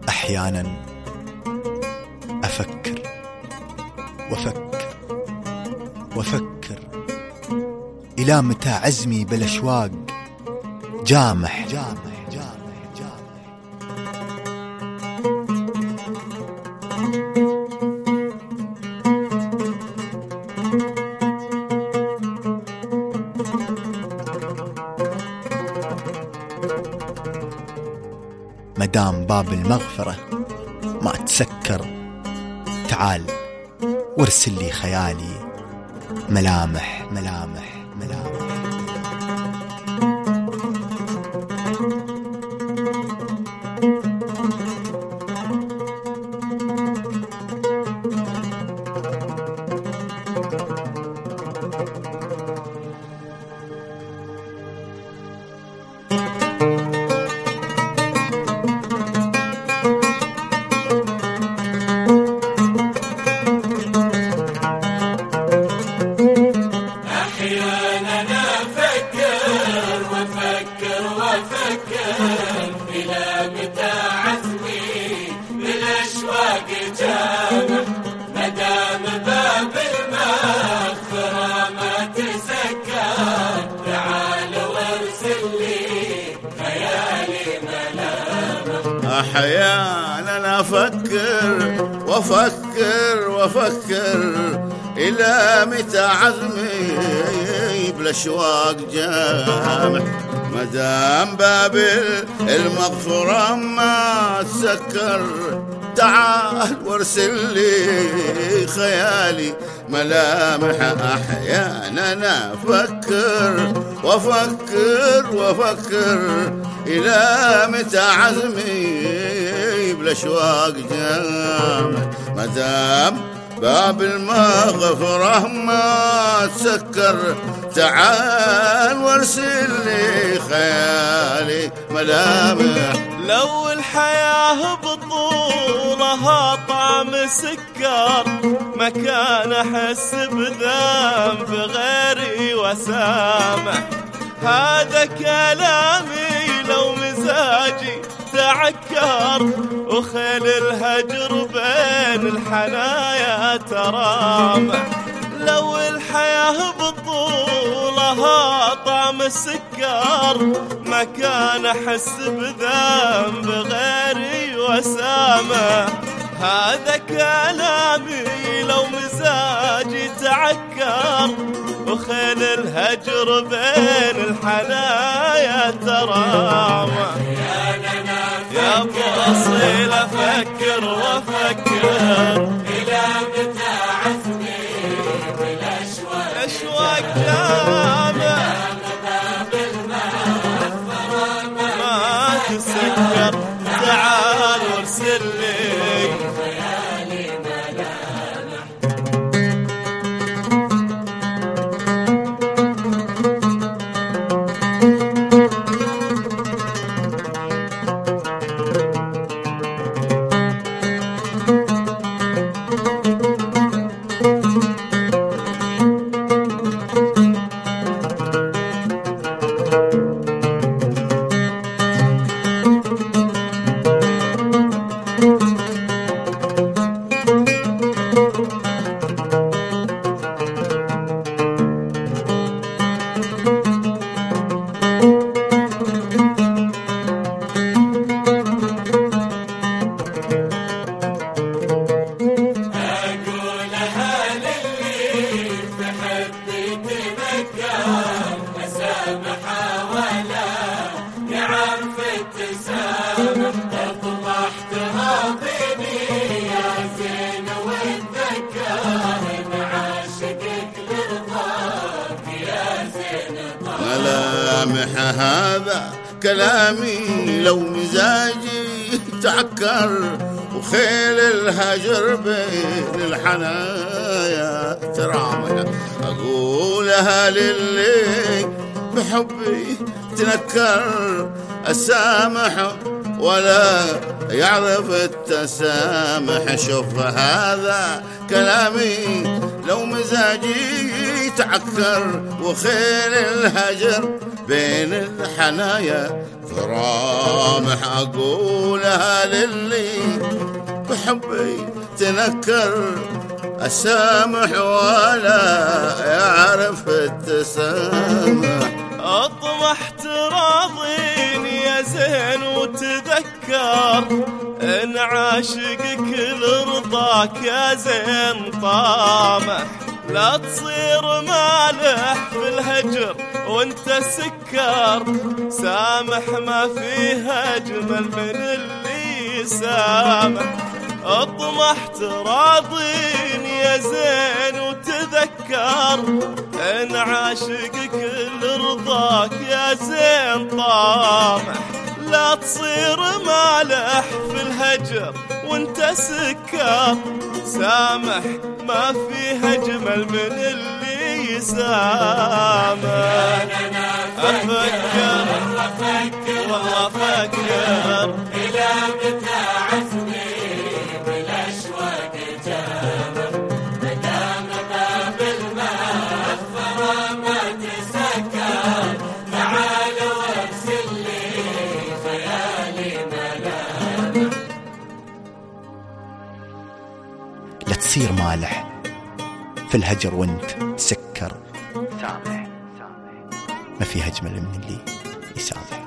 أحيانا أفكر وأفكر وأفكر، إلى متى عزمي بالأشواق جامح جامح جامح جامح. مدام باب المغفرة ما تسكر، تعال وارسل لي خيالي ملامح ملامح ملامح. إلى متى عزمي بالأشواق جامح، مدام باب المغفرة ما تسكر، تعال وارسل لي خيالي ملامح. أحيانا أفكر وأفكر وأفكر، إلى متى عزمي بالأشواق جامح، مدام باب المغفرة ما تسكر، تعال وارسل لي خيالي ملامح. أحيانا أفكر وأفكر وأفكر، إلى متى عزمي بالأشواق جامح، مدام باب المغفرة ما تسكر، تعال وارسل لي خيالي ملامح. لو الحياة بطولها طعم سكر، ما كان أحس بذنب غيري وسامح. هذا كلامي لو مزاجي تعكر، وخيل الهجر بين الحنايا ترامح. لو الحياة بطولها طعم السكر، ما كان أحس بذنب غيري وسامح. هذا كلامي لو مزاجي تعكر، وخيل الهجر بين الحنايا ترامح. يا ابو اصيل افكر وافكر، إلى متى عزمي بالأشواق اشواق جامع، باب المغفرة ما تسكر، تعال وارسل لي خيالي ملامح. ملامح هذا كلامي لو مزاجي تعكر، وخيل الهجر بين الحنايا ترامح. أقولها للي بحبي تنكر، أسامح ولا يعرف التسامح. شوف هذا كلامي لو مزاجي تعكر، وخيل الهجر بين الحنايا فرامح أقولها للي بحبي تنكر أسامح ولا يعرف التسامح. اطمح تراضيني يا زين وتذكر ان عاشقك لرضاك يا زين طامح. لا تصير مالح في الهجر وانت سكر، سامح ما فيها اجمل من اللي يسامح. اطمح تراضيني يا زين وتذكر ان عاشقك لرضاك يا زين طامح. لا تصير مالح في الهجر وانت سكر، سامح ما فيها اجمل من اللي يسامح. افكر والله افكر إلى متى عزمي بالأشواق جامع، مدام باب المغفرة ما تسكر. تعال وارسل لي خيالي ملامح. لا تصير مالح في الهجر وانت سكر، سامح ما فيها أجمل من اللي يسامح.